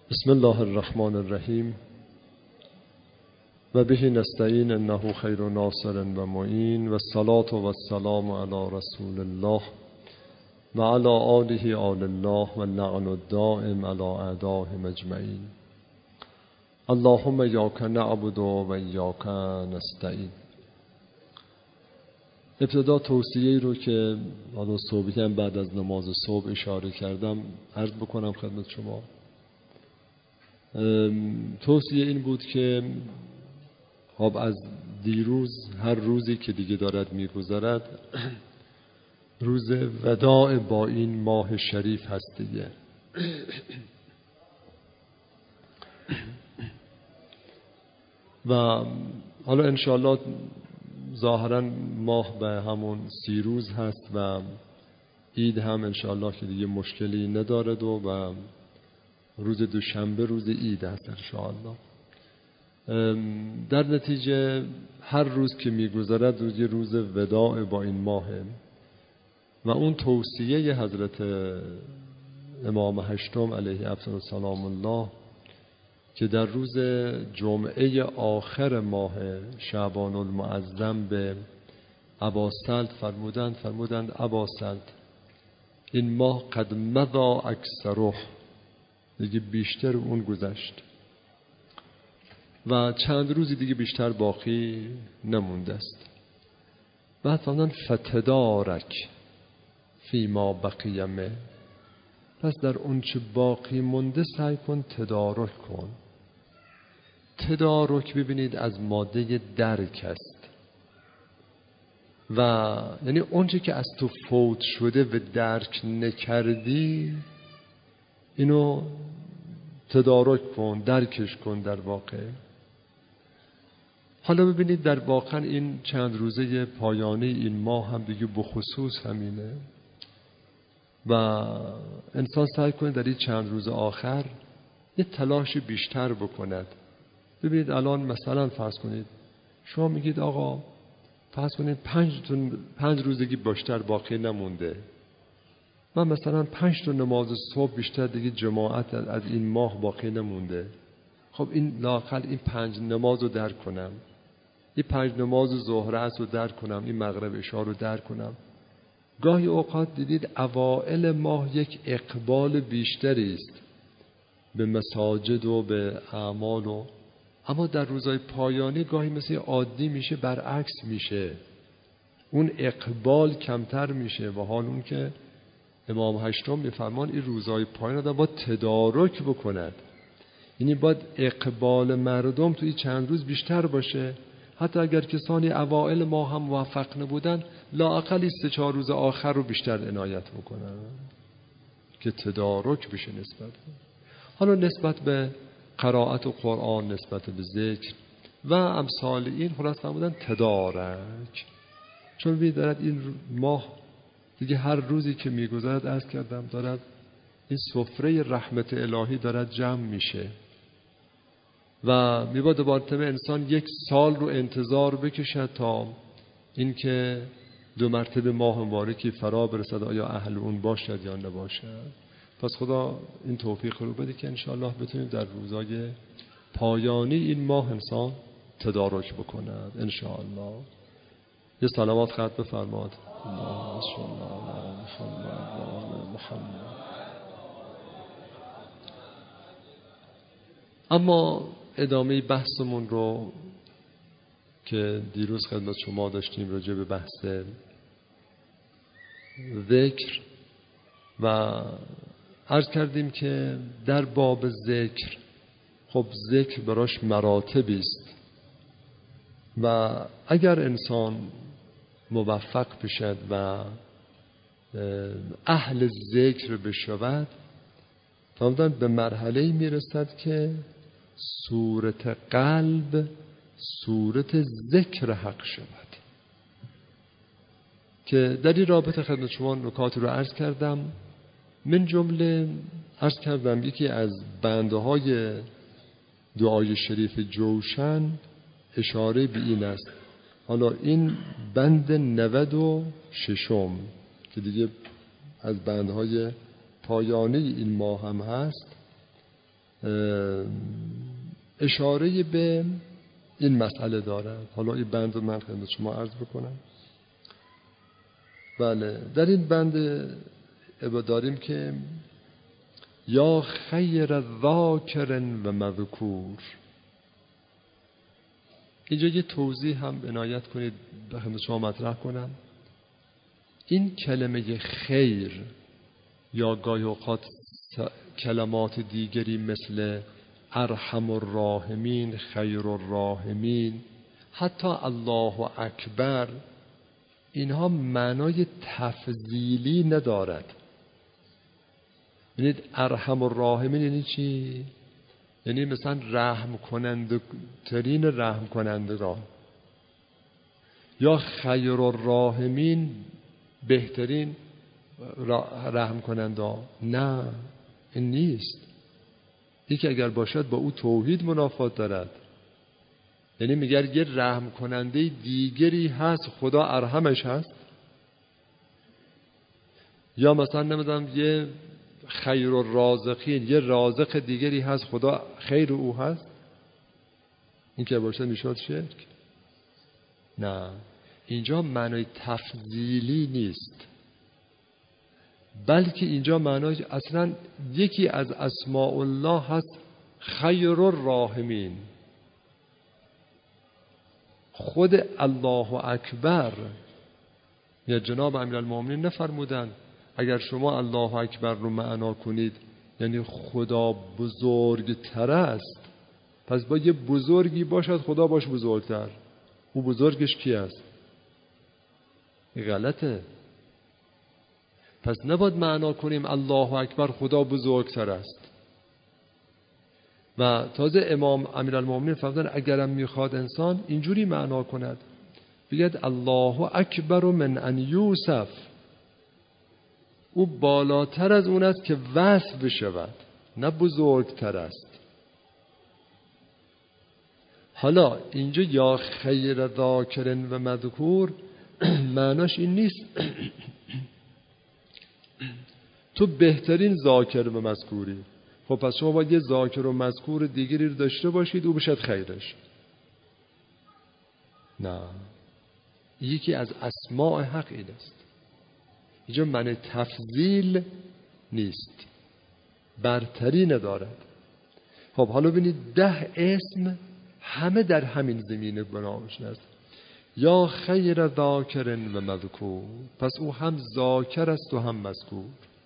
بسم الله الرحمن الرحیم و به نستعین انه خیر ناصر و معین و الصلاة و السلام علی رسول الله و علی آله آل الله و اللعن الدائم علی اعدائهم اجمعین. اللهم ایاک نعبد و ایاک نستعین. ابتدا توصیه‌ای رو که حالا صبحی هم بعد از نماز صبح اشاره کردم عرض بکنم خدمت شما. توصیه این بود که خب از دیروز هر روزی که دیگه دارد میگذرد روز وداع با این ماه شریف هست دیگه. و حالا انشاءالله ظاهرا ماه به همون 30 روز هست و عید هم انشاءالله که دیگه مشکلی ندارد و روز دوشنبه روز عید هست انشاءالله. در نتیجه هر روز که میگذرد روز وداع با این ماهه و اون توصیه حضرت امام هشتم علیه افضل سلام الله که در روز جمعه آخر ماه شعبان المعظم به ابا سلط فرمودند ابا سلط این ماه قد مضی اکثره، دیگه بیشتر اون گذشت و چند روزی دیگه بیشتر باقی نمونده است. بعد فرمودن فتدارک فی ما بقی منه، پس در اون چه باقی مونده سعی کن تدارک کن. تدارک ببینید از ماده درک است و یعنی اون چه که از تو فوت شده و درک نکردی اینو تدارک کن، درکش کن در واقع. حالا ببینید در واقع این چند روزه پایانی این ماه هم دیگه بخصوص همینه و انسان سعی کنه در این چند روز آخر یه تلاش بیشتر بکند. ببینید الان مثلا فرض کنید شما میگید آقا فرض کنید 5 روزگی بیشتر باقی نمونده، من مثلا 5 تا نماز صبح بیشتر دیگه جماعت از این ماه باقی نمونده. خب این لااقل این 5 نماز رو درک کنم، این 5 نماز ظهر عصر رو درک کنم، این مغرب عشا رو درک کنم. گاهی اوقات دیدید اوائل ماه یک اقبال بیشتری است به مساجد و به اعمال اما در روزهای پایانی گاهی مثل عادی میشه، برعکس میشه، اون اقبال کمتر میشه و حال اون که امام هشتم میفرمان این روزهای پایان آدم باید تدارک بکند، یعنی باید اقبال مردم توی چند روز بیشتر باشه. حتی اگر کسانی اوائل ما هم موفق نبودن لااقل 3-4 روز آخر رو بیشتر عنایت بکنن که تدارک بشه نسبت. حالا نسبت به قرائت و قرآن، نسبت به ذکر و امثال این خلاص فرمودن تدارک. چون می‌دارد این ماه دیگه هر روزی که میگذرد عرض کردم دارد این سفره رحمت الهی دارد جمع میشه و میباید بارتمه انسان 1 سال رو انتظار بکشد تا اینکه 2 مرتبه ماه مبارکی فرا برسد، آیا اهل اون باشد یا نباشد. پس خدا این توفیق رو بده که انشاءالله بتونیم در روزهای پایانی این ماه انسان تدارک بکند انشاءالله. یه سلامات خط بفرماد. اما ادامه بحثمون رو که دیروز خدمت شما داشتیم راجع به بحث ذکر و عرض کردیم که در باب ذکر خب ذکر براش مراتبی است و اگر انسان موفق بشد و اهل ذکر بشود فرمودن به مرحله‌ای میرسد که صورت قلب صورت ذکر حق شود. که در این رابطه خدمت شما نکاتی رو عرض کردم، من جمله عرض کردم یکی از بندهای دعای شریف جوشن اشاره به این است. حالا این بند 96 که دیگه از بندهای پایانی این ماه هم هست اشاره به این مسئله دارد. حالا این بند رو من خدمت شما عرض بکنم. بله، در این بند داریم که یا خیر ذاکر و مذکور. اینجا یه توضیح هم عنایت کنید خدمت شما مطرح کنم. این کلمه خیر یا گاهی اوقات کلمات دیگری مثل ارحم الراحمین، خیر الراحمین، حتی الله اکبر، اینها معنای تفضیلی ندارد. ببینید ارحم الراحمین یعنی چی؟ یعنی مثلا رحم کننده ترین رحم کنندگان، یا خیر الراحمین بهترین رحم کننده. نه، این نیست. یکی اگر باشد با او توحید منافات دارد. یعنی میگه یه رحم کننده دیگری هست، خدا ارحمش هست. یا مثلا نمیدونم یه خیر الرازقین، یه رازق دیگری هست، خدا خیر او هست. این که باشد میشد شرک. نه، اینجا معنای تفضیلی نیست، بلکه اینجا معنای اصلا یکی از اسماء الله هست خیر الراحمین. خود الله اکبر یا جناب امیرالمومنین نفرمودن اگر شما الله اکبر رو معنا کنید یعنی خدا بزرگتر است، پس با یه بزرگی باشد خدا باش بزرگتر. او بزرگش کی است؟ غلطه. پس نباید معنا کنیم الله اکبر خدا بزرگتر است. و تازه امام امیرالمومنین فرمودن اگرم میخواد انسان اینجوری معنا کند، بگید الله اکبر من ان یوصف، او بالاتر از اون است که وصف بشود، نه بزرگتر است. حالا اینجا یا خیر ذاکر و مذکور معناش این نیست تو بهترین ذاکر و مذکوری. خب پس شما باید یه ذاکر و مذکور دیگری رو داشته باشید او بشد خیرش. نه، یکی از اسماء حق این است. اینجا معنی تفضیل نیست، برتری ندارد. خب حالا ببینید 10 اسم همه در همین زمینه بنامش است. یا خیر ذاکر و مذکور، پس او هم ذاکر است و هم مذکور.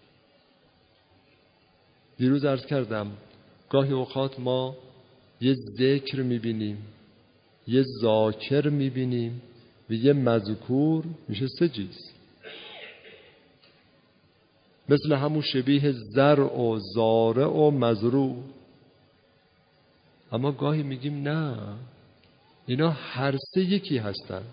دیروز عرض کردم گاهی اوقات ما یه ذکر میبینیم، یه ذاکر میبینیم و یه مذکور، میشه 3 چیز. مثل همون شبیه زرع و زارع و مزروع. اما گاهی میگیم نه، اینا هر 3 یکی هستند.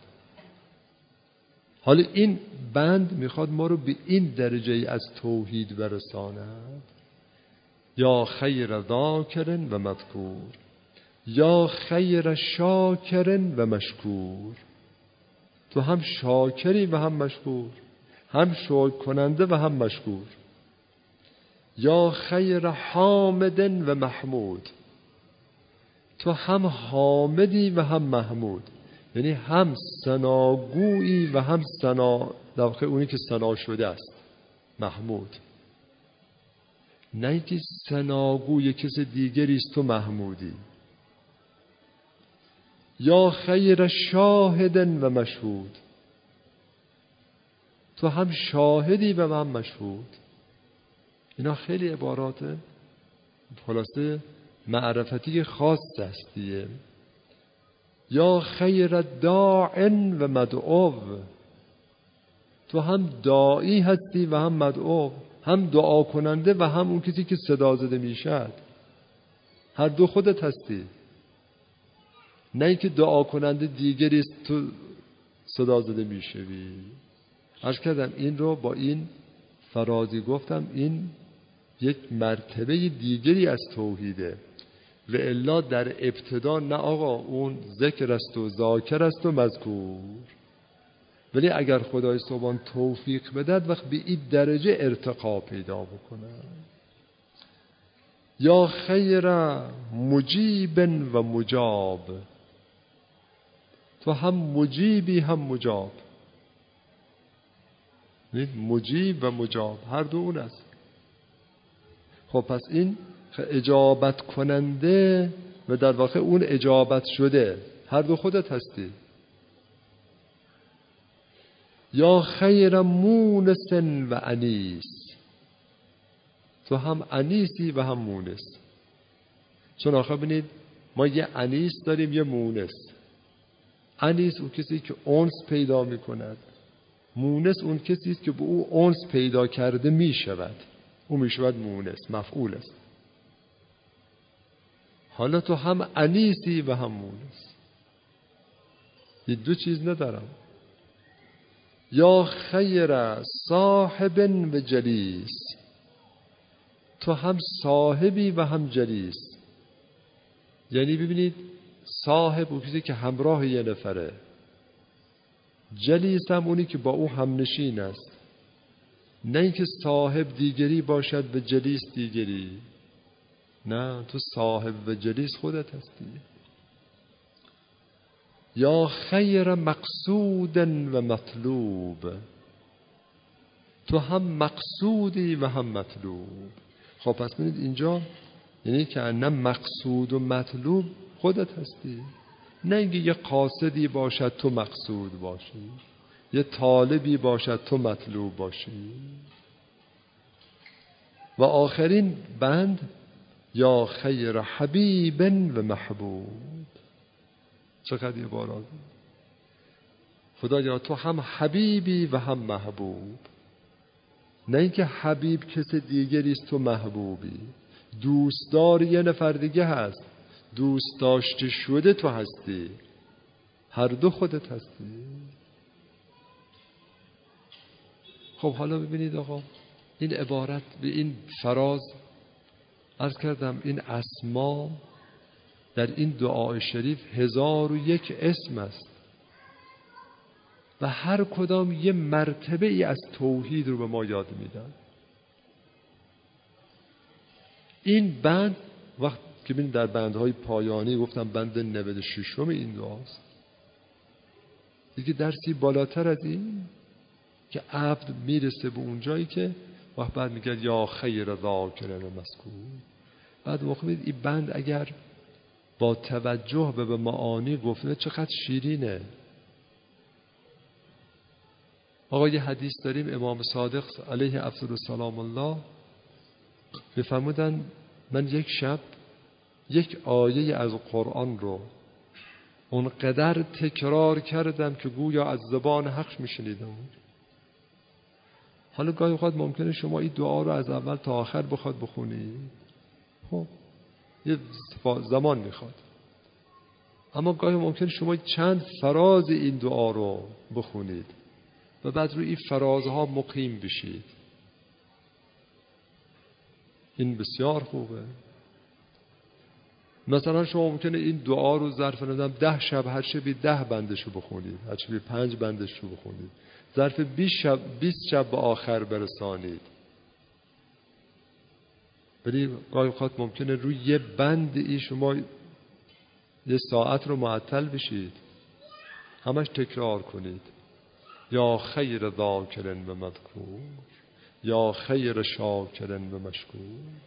حالا این بند میخواد ما رو به این درجه از توحید برساند. یا خیر ذاکر و مذکور، یا خیر شاکر و مشکور. تو هم شاکری و هم مشکور، هم شکر کننده و هم مشکور. یا خیر حامد و محمود، تو هم حامدی و هم محمود. یعنی هم ثناگویی و هم ثنا، در واقع اونی که ثنا شده است محمود. نه اینکه ثناگوی کس دیگری است تو محمودی. یا خیر شاهد و مشهود، تو هم شاهدی و هم مشهود. اینا خیلی عبارات خلاصه معرفتی خاص است دیگه. یا خیر داع و مدعو، تو هم داعی هستی و هم مدعو، هم دعا کننده و هم اون کسی که صدا زده میشد. هر دو خودت هستی. نه اینکه دعا کننده دیگری است تو صدا زده میشوی. عرض کردم این رو با این فرازی گفتم، این یک مرتبه دیگری از توحیده. و الا در ابتدا نه آقا اون ذکر است و ذاکر است و مذکور. ولی اگر خدای سبحان توفیق بدهد وقت به این درجه ارتقا پیدا بکنه. یا خیر مجیب و مجاب، تو هم مجیبی هم مجاب. مجیب و مجاب هر دو اون است. خب پس این اجابت کننده و در واقع اون اجابت شده، هر دو خودت هستی. یا خیر مونس و انیس، تو هم انیسی و هم مونس. چون آخه ببینید ما یه انیس داریم یه مونس. انیس اون کسی که انس پیدا می کند، مونس اون کسی است که به او انس پیدا کرده می شود، او می شود مونس، مفعول است. حالا تو هم انیسی و هم مونس، یه دو چیز ندارم. یا خیر صاحب و جلیس، تو هم صاحبی و هم جلیس. یعنی ببینید صاحب اون کسی که همراه یه نفره، جلیس هم اونی که با او همنشین است. نه اینکه صاحب دیگری باشد و جلیس دیگری، نه، تو صاحب و جلیس خودت هستی. یا خیر مقصود و مطلوب، تو هم مقصودی و هم مطلوب. خب پس ببینید اینجا یعنی که نه مقصود و مطلوب خودت هستی، نه اینکه یه قاصدی باشد تو مقصود باشی، یه طالبی باشد تو مطلوب باشی. و آخرین بند یا خیر حبیب و محبوب. چقدر یه بارا خدایا تو هم حبیبی و هم محبوب. نه اینکه حبیب کسی دیگری است تو محبوبی، دوستدار یه نفر دیگه هست، دوست داشته شده تو هستی، هر دو خودت هستی. خب حالا ببینید آقا این عبارت به این فراز عرض کردم، این اسما در این دعای شریف 1001 اسم است و هر کدام یه مرتبه ای از توحید رو به ما یاد میدن. این بند وقت که ببینید در بندهای پایانی گفتم بند 96 این دعاست دیگه، درسی بالاتر از این که عبد میرسه به اون جایی که وقت بعد میگه یا خیر ذاکرین مذکور. بعد موقع این بند اگر با توجه به معانی گفته چقدر شیرینه. آقا یه حدیث داریم، امام صادق علیه افضل السلام الله میفرمودن من یک شب یک آیه از قرآن رو اونقدر تکرار کردم که گویا از زبان حق میشنیدم. حالا گاهی اوقات ممکنه شما این دعا رو از اول تا آخر بخواد بخونی، خب یه زمان میخواد، اما گاهی ممکنه شما چند فراز این دعا رو بخونید و بعد روی این فرازها مقیم بشید. این بسیار خوبه. مثلا شما ممکنه این دعا رو ظرف 10 شب هر شبی 10 بندشو بخونید، هر شبی 5 بندشو بخونید، ظرف 20 شب به آخر برسانید. ولی گاهی اوقات ممکنه روی یه بند ای شما یه ساعت رو معطل بشید، همش تکرار کنید. یا خیر ذاکرین و مذکور، یا خیر شاکرین و مشکور.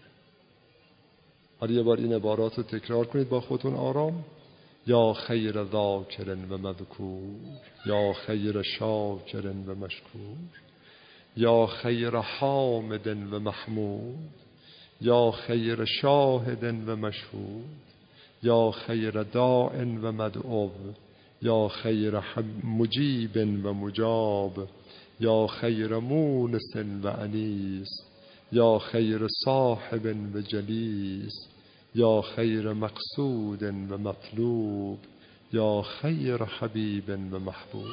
حالا یه بار این عبارات رو تکرار کنید با خودتون آرام. یا خیر ذاکرین و مذکور، یا خیر شاکرین و مشکور، یا خیر حامد و محمود، یا خیر شاهد و مشهود، یا خیر داع و مدعو، یا خیر مجیب و مجاب، یا خیر مونس و انیس، یا خیر صاحب و جلیس، یا خیر مقصود و مطلوب، یا خیر حبیب و محبوب.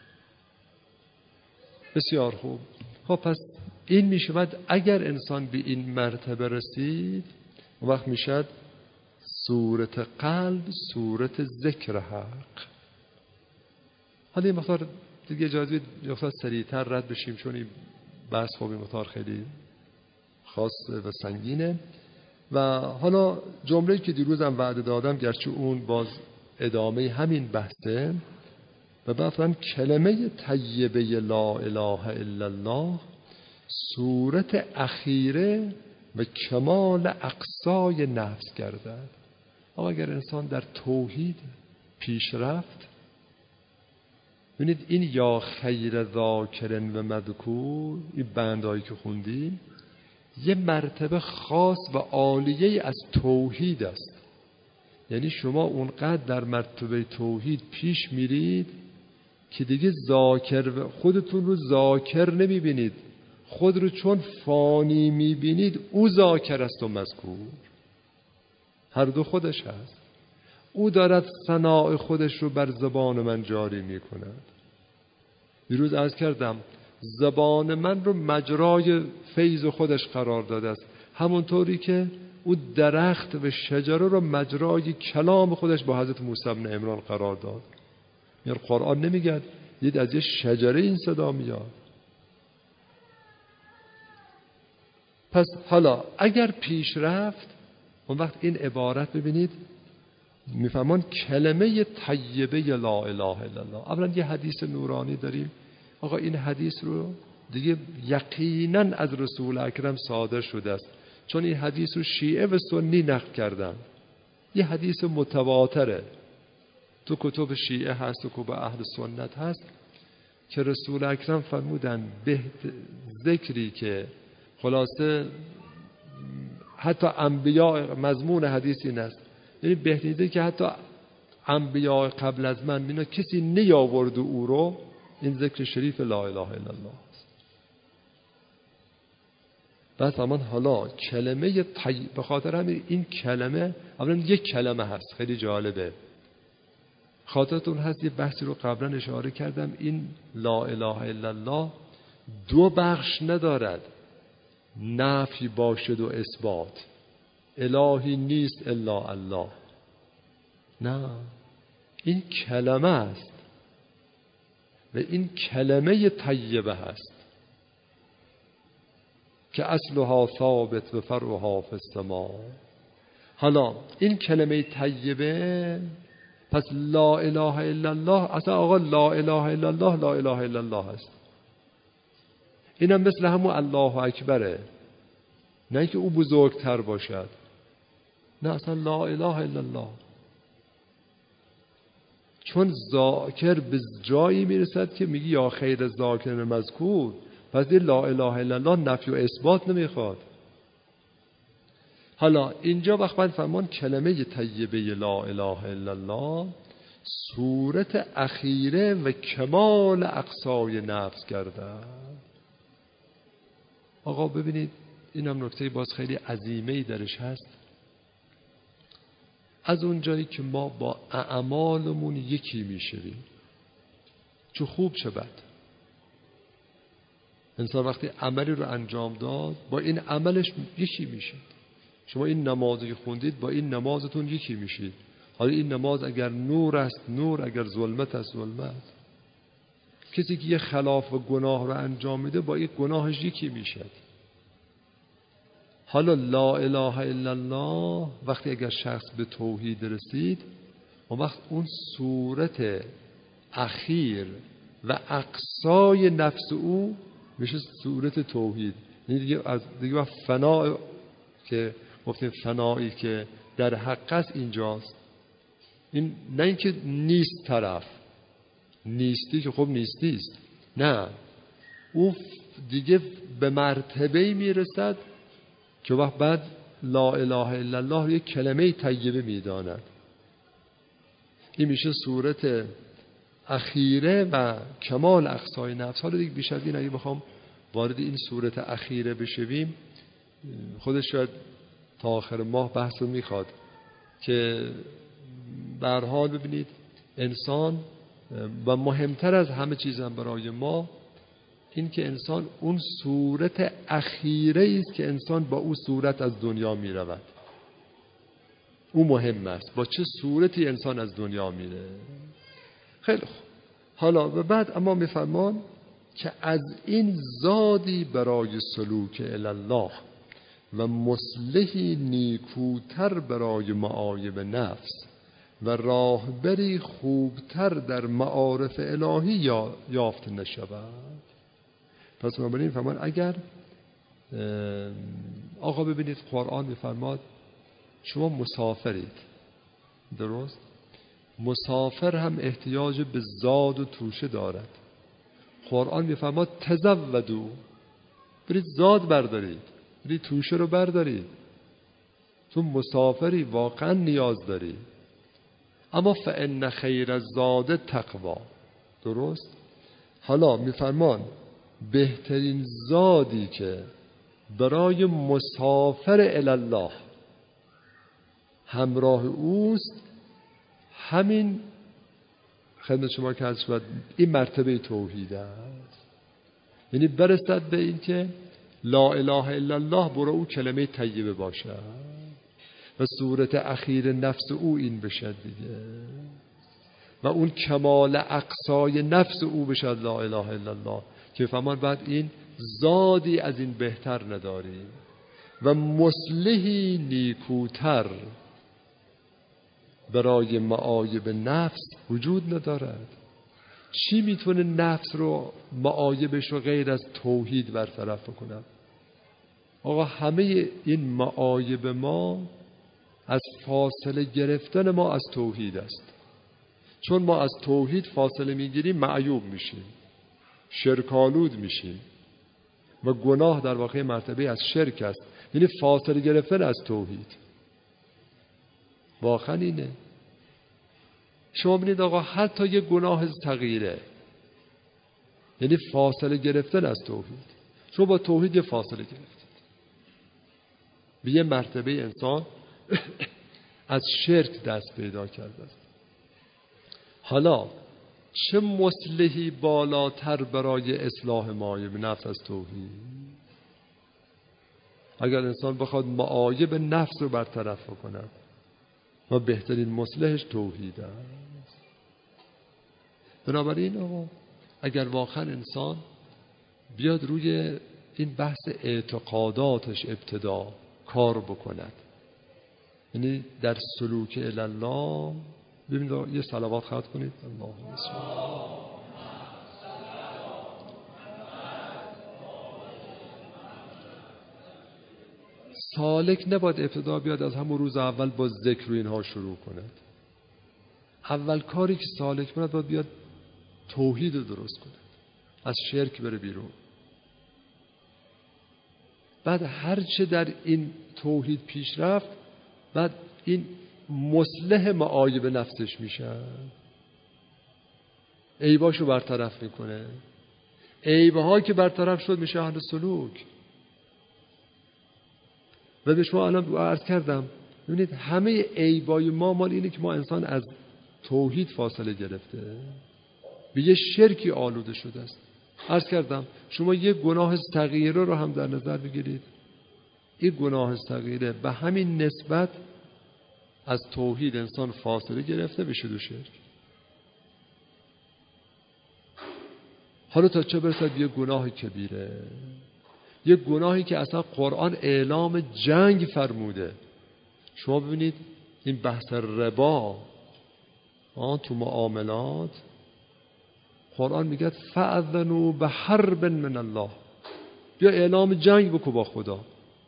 بسیار خوب. خب پس این می شود اگر انسان به این مرتبه رسید وقت می شود صورت قلب صورت ذکر حق. حالا این مقدار دیگه اجازه بدید سریعتر رد بشیم چون این بحث خوبی مقدار خیلی خاص و سنگینه. و حالا جمله‌ای که دیروزم وعده دادم، گرچه اون باز ادامه همین بحثه، و مثلا کلمه طیبه لا اله الا الله صورت اخیره و کمال اقصای نفس گردد. اگر انسان در توحید پیش رفت، ببینید این یا خیر ذاکرن و مذکور، این بندایی که خوندیم یه مرتبه خاص و عالیه از توحید است. یعنی شما اونقدر در مرتبه توحید پیش میرید که دیگه خودتون رو ذاکر نمیبینید، خود رو چون فانی میبینید، او ذاکر است و مذکور، هر دو خودش هست. او دارد ثناء خودش رو بر زبان من جاری میکند. دیروز عرض کردم زبان من رو مجرای فیض خودش قرار داده است، همونطوری که او درخت و شجره رو مجرای کلام خودش با حضرت موسی بن عمران قرار داد. یعنی قرآن نمیگه دید از یه شجره این صدا میاد. پس حالا اگر پیش رفت، اون وقت این عبارت ببینید میفهمون کلمه طیبه لا اله الا الله. اولا یه حدیث نورانی داریم، آقا این حدیث رو دیگه یقینا از رسول اکرم صادر شده است، چون این حدیث رو شیعه و سنی نقل کردن. یه حدیث متواتره، تو کتب شیعه هست و کتب اهل سنت هست، که رسول اکرم فرمودن ذکری که خلاصه حتی انبیاء، مضمون حدیث این است، یعنی بهترینه که حتی انبیاء قبل از من اینا کسی نیاورد او رو، این ذکر شریف لا اله الا الله است. بس اما حالا کلمه به خاطر همین این کلمه اولا یک کلمه هست، خیلی جالبه. خاطرتون هست یه بحثی رو قبلا اشاره کردم، این لا اله الا الله دو بخش ندارد، نفی باشد و اثبات، الهی نیست الا الله. نه، این کلمه است و این کلمه طیبه هست که اصلها ثابت و فرعها فی السماء. حالا این کلمه طیبه، پس لا اله الا الله، اصلا آقا لا اله الا الله لا اله الا الله هست. اینم مثل همون الله اکبره، نه که او بزرگتر باشد، نه اصلا لا اله الا الله. چون ذاکر به جایی میرسد که میگی یا خیر ذاکر مذکور، پس این لا اله الا الله نفی و اثبات نمیخواد. حالا اینجا وقت من فرمان کلمه طیبه لا اله الا الله صورت اخیره و کمال اقصای نفس گردد. آقا ببینید اینم نکته باز خیلی عظیمه‌ای درش هست. از اونجایی که ما با اعمالمون یکی میشویم، چه خوب چه بد، انسان وقتی عملی رو انجام داد با این عملش یکی میشه. شما این نمازی که خوندید با این نمازتون یکی میشید. حالا این نماز اگر نور است نور، اگر ظلمت است ظلمت. کسی که یه خلاف و گناه رو انجام میده با یک گناهش یکی میشه. حالا لا اله الا الله وقتی اگر شخص به توحید رسید، اون وقت اون صورت اخیر و اقصای نفس او میشه صورت توحید. یعنی دیگه فنا که گفتیم فنایی که در حق است اینجاست. این نه اینکه نیست طرف، نیستی که خب نیستیست، نه، او دیگه به مرتبه‌ای میرسد که وقت بعد لا اله الا الله یک کلمه طیبه میداند. این میشه صورت اخیره و کمال اقصای نفس. حالا دیگه بیش از این اگه بخوام وارد این صورت اخیره بشویم، خودش شاید تا آخر ماه بحث رو میخواد که به هر حال ببینید انسان و مهمتر از همه چیز هم برای ما این که انسان اون صورت اخیره است که انسان با اون صورت از دنیا می رود. او مهم است با چه صورتی انسان از دنیا میره. خیلی خوب. حالا و بعد اما میفرمان که از این زادی برای سلوک الی الله و مصلحی نیکوتر برای معایب نفس و راهبری خوبتر در معارف الهی یافت نشود. پس بنابراین فرمان اگر آقا ببینید قرآن میفرماد شما مسافرید، درست؟ مسافر هم احتیاج به زاد و توشه دارد. قرآن میفرماد تزودوا، برید زاد بردارید، برید توشه رو بردارید، تو مسافری واقعا نیاز داری. اما فان خیر الزاد تقوا، درست؟ حالا میفرمان بهترین زادی که برای مسافر الله همراه اوست همین خدمت شما که عرض شد این مرتبه توحید است. یعنی برسد به این که لا اله الا الله برای او کلمه طیبه باشد و صورت اخیر نفس او این بشد دیگه و اون کمال اقصای نفس او بشد لا اله الا الله، که فرمان بعد این زادی از این بهتر نداری و مصلحی نیکوتر برای معایب نفس وجود ندارد. چی میتونه نفس رو معایبش رو غیر از توحید برطرف کنه؟ آقا همه این معایب ما از فاصله گرفتن ما از توحید است. چون ما از توحید فاصله میگیریم معیوب میشیم، شرکالود میشیم و گناه در واقع مرتبه از شرک است. یعنی فاصله گرفتن از توحید واقعا اینه. شما ببینید آقا حتی یه گناه صغیره یعنی فاصله گرفتن از توحید. شما با توحید یه فاصله گرفتید، به یه مرتبه انسان از شرک دست پیدا کرده است. حالا چه مصلحی بالاتر برای اصلاح معایب نفس از توحید؟ اگر انسان بخواد معایب نفس رو برطرف کنه و بهترین مصلحش توحید است. بنابراین آقا اگر واقعا انسان بیاد روی این بحث اعتقاداتش ابتدا کار بکند، یعنی در سلوک الله، ببینید یه صلوات خواهد کنید. اللهم صل. سالک نباید ابتدا بیاد از همون روز اول با ذکر و اینها شروع کند. اول کاری که سالک کنه باید بیاد توحید رو درست کنه، از شرک بره بیرون. بعد هرچه در این توحید پیش رفت بعد این مصلح معایب نفسش میشه، عیباشو برطرف میکنه. عیبها که برطرف شد میشه اهل سلوک. و به شما الان عرض کردم ببینید همه عیبای ما مال اینه که ما انسان از توحید فاصله گرفته، به یه شرکی آلوده شده است. عرض کردم شما یه گناه صغیره رو هم در نظر بگیرید، این گناه صغیره به همین نسبت از توحید انسان فاصله گرفته بشه دو شرک. حالا تا چه برسد یه گناه کبیره، یه گناهی که اصلا قرآن اعلام جنگ فرموده. شما ببینید این بحث ربا تو معاملات قرآن میگه فأذنوا بحرب من الله، بیا اعلام جنگ بکن با خدا.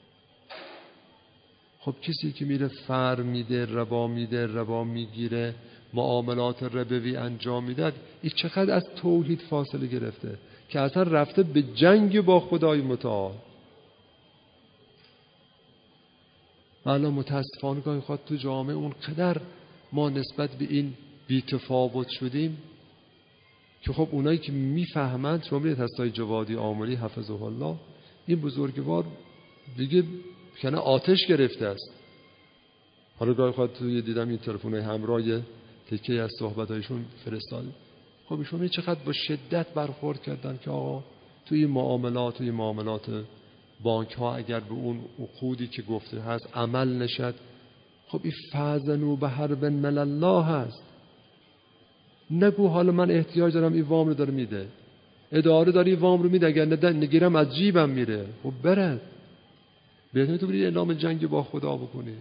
خب کسی که میره فر میده، ربا میگیره، معاملات ربوی انجام میده، این چقدر از توحید فاصله گرفته که اصلا رفته به جنگ با خدای متعال. الان متاسفانه گاهی خود تو جامعه اون قدر ما نسبت به این بی‌تفاوت شدیم که خب اونایی که میفهمند، شما میرید حضرت جوادی آملی حفظه الله، این بزرگوار دیگه کنه آتش گرفته است. حالا گاهی خود توی دیدم این تلفن‌های همراه تکه از صحبت‌هایشون فرستاد. خب ایشون چقدر با شدت برخورد کردن که آقا توی معاملات بانک ها اگر به اون عقودی که گفته هست عمل نشد، خب این فأذنوا بحرب من الله هست. نگو حالا من احتیاج دارم این وام رو داره میده، اداره داره این وام رو میده، اگر نگیرم از جیبم میره. خب برد بهتره تو بری اعلام جنگ با خدا بکنی.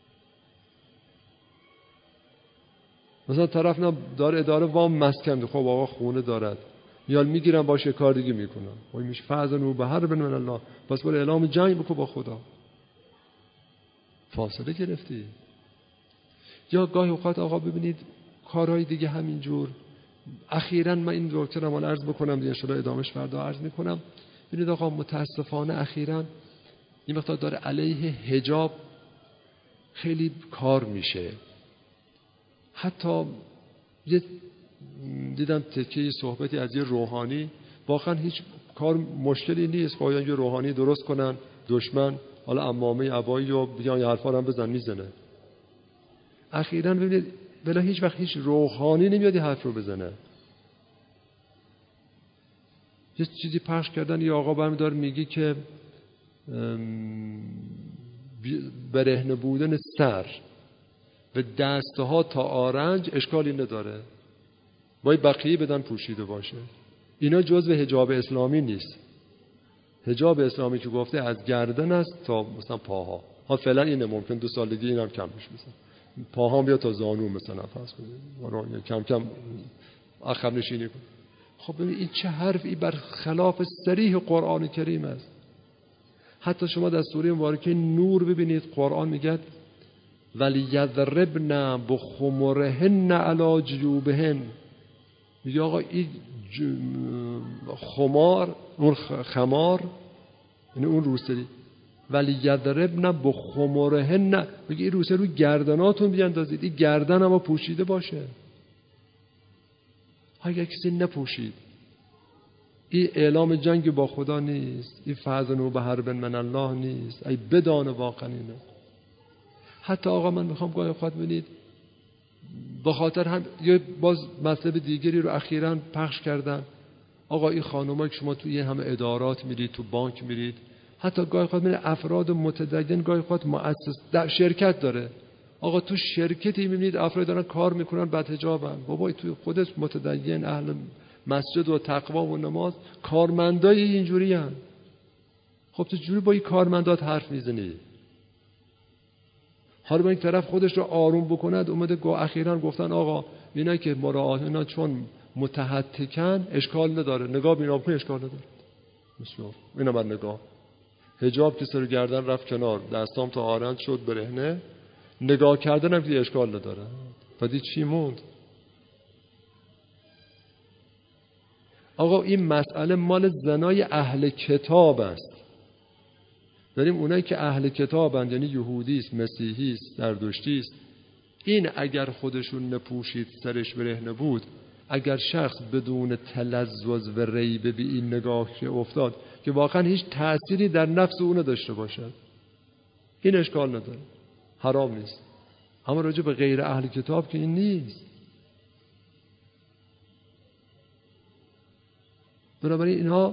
مثلا طرف نه داره اداره وام مسکن، خب آقا خونه دارد، یا میگیرن باشه کار دیگه میکنن، وای میشه فاذنوا بحرب من الله، پس برو اعلام جنگ بکن با خدا. فاصله گرفتی. یا گاهی اوقات آقا ببینید کارهای دیگه همینجور. اخیراً من این دکترم حالا عرض بکنم دیگه، ان شاء الله ادامهش فردا عرض میکنم. ببینید آقا متاسفانه اخیراً این مقدار داره علیه حجاب خیلی کار میشه. حتی یه دیدم تکه صحبتی از یه روحانی، واقعا هیچ کار مشکلی نیست با یه روحانی درست کنن دشمن، حالا عمامه عبایی و بیان یه حرفا هم بزن میزنه. اخیراً ببینید بلا هیچ وقت هیچ روحانی نمیاد این حرف رو بزنه. یه چیزی پخش کردن یه آقا برمیدار میگی که برهنه بودن سر و دستها تا آرنج اشکالی نداره، باید بقیه بدن پوشیده باشه. اینا جزء حجاب اسلامی نیست. حجاب اسلامی که گفته از گردن است تا مثلا پاها. ها فعلا اینه، ممکن 2 سال دیگه اینم کم بشه، مثلا پاهام بیا تا زانو مثلا فرض کنید، کم کم عقب نشینی کن. خب ببین این چه حرفی بر خلاف صریح قرآن کریم است. حتی شما در سوره مبارکه نور ببینید قرآن میگه ولیضربن بخمرهن علی جیوبهن. میگه آقا این خمار، اون خمار یعنی اون روسری، ولیضربن بخمرهن، میگه این روسری رو گردناتون بیاندازید، این گردن اما پوشیده باشه. اگر کسی نپوشید، این اعلام جنگ با خدا نیست، این فاذنوا بحرب من الله نیست. ای بدان واقعا اینه. حتی آقا من میخوام گاهی اوقات ببینید به خاطر هم یه باز مطلب دیگری رو اخیراً پخش کردن. آقا این خانم‌ها که شما توی این همه ادارات میرید، تو بانک میرید، حتی گاهی اوقات ببینید افراد متدین گاهی اوقات مؤسس شرکت داره. آقا تو شرکتی میبینید افراد دارن کار میکنن بدحجابن. بابا تو خودت متدین اهل مسجد و تقوا و نماز، کارمندای اینجوری هن. خب تو جوری با این کارمندات حرف میزنی؟ حالا با این طرف خودش رو آروم بکند اومده اخیراً گفتن آقا اینا که مراعات اینا چون متحتکن اشکال نداره، نگاه بینا بکنی اشکال نداره. بسیار اینا بر نگاه حجاب که سر گردن رفت کنار، دستام تا آرنج شد برهنه، نگاه کردن هم که اشکال نداره. بعدی چی موند؟ آقا این مسئله مال زنای اهل کتاب است. داریم اونایی که اهل کتابند، یعنی یهودی است، مسیحی است، زرتشتی است، این اگر خودشون نپوشید سرش برهنه بود، اگر شخص بدون تلذذ و ریبه به این نگاه که افتاد که واقعا هیچ تأثیری در نفس اون داشته باشد، این اشکال نداره، حرام نیست. اما راجع به غیر اهل کتاب که این نیست. بنابراین اینها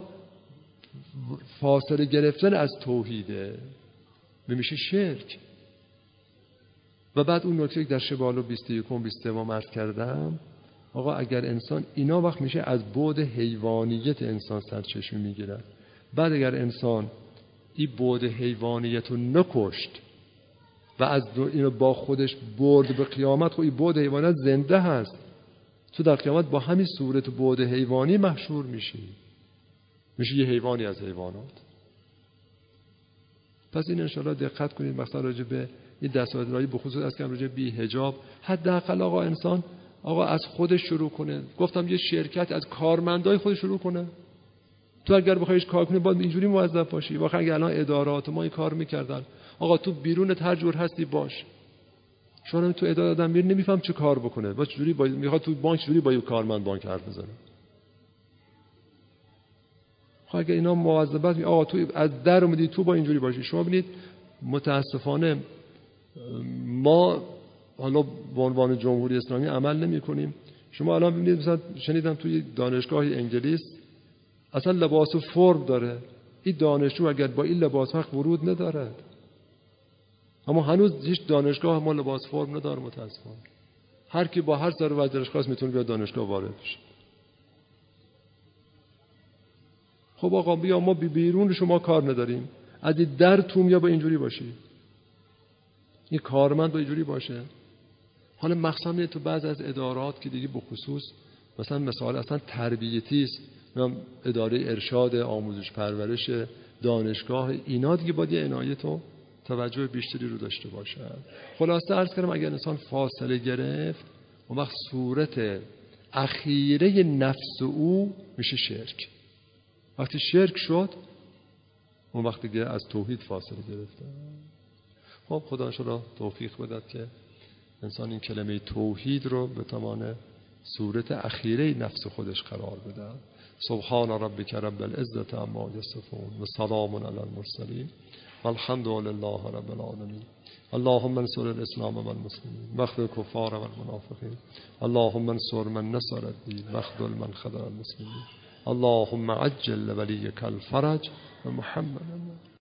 فاصله گرفتن از توحیده میشه شرک. و بعد اون نکته که در شبالو 21 و 22 عرض کردم، آقا اگر انسان اینا وقت میشه از بعد حیوانیت انسان سرچشمه میگیرد. بعد اگر انسان این بعد حیوانیت رو نکشت و از اینو با خودش برد به قیامت، خب این بعد حیوانیت زنده هست، تو در قیامت با همین صورت بعد حیوانی محشور میشی، میشه یه حیوانی از حیوانات. پس این انشاءالله دقت کنید، مثلا راجع به این دستاوردهای بخصوص از که راجع به حجاب حداقل آقا انسان آقا از خودش شروع کنه. گفتم یه شرکت از کارمندای خودش شروع کنه. تو اگر بخوایش کار کنی باید اینجوری موظف باشی. واقعا اگه الان ادارات ما این کار میکردن، آقا تو بیرونت هر جور هستی باش. شما تو اداره آدم میری نمیفهم چه کار بکنه، با چجوری میخواد تو بانک چجوری با یه کارمند بانک حرف بزنه. خب اگه اینا مواظبت آقا تو از در اومدی تو با اینجوری باشی. شما ببینید متاسفانه ما حالا به عنوان جمهوری اسلامی عمل نمی‌کنیم. شما الان ببینید مثلا شنیدم توی دانشگاه انگلیس اصلا لباس فرم داره. این دانشجو اگر با این لباس حق ورود نداره. اما هنوز هیچ دانشگاه ما لباس فرم نداره متاسفانه. هر کی با هر سر وضعش خاص میتونه بیاد دانشگاه وارد بشه. خب آقا بیا ما بیرون شما کار نداریم. از در تو یا با اینجوری باشی، این کارمند با اینجوری باشه. حالا مخصوصا تو بعض از ادارات که دیگه بخصوص مثلا مثال اصلا تربیتی است، اداره ارشاد، آموزش پرورش، دانشگاه، اینا دیگه باید یه عنایت و توجه بیشتری رو داشته باشه. خلاصه عرض کردم اگر انسان فاصله گرفت اون وقت صورت اخیره نفس او میشه شرک. وقتی شرک شد اون وقت دیگه از توحید فاصله گرفته. خب خدا انشاءالله توفیق بدهد که انسان این کلمه توحید رو به تمام صورت اخیره نفس خودش قرار بده. سبحان ربک رب العزة عما یصفون و سلام علی المرسلین والحمد لله رب العالمین. اللهم انصر الاسلام والمسلمین واخذل الكفار والمنافقین. اللهم انصر من نصر الدین واخذل من خذل المسلمین. اللهم عجل لولیک الفرج و محمد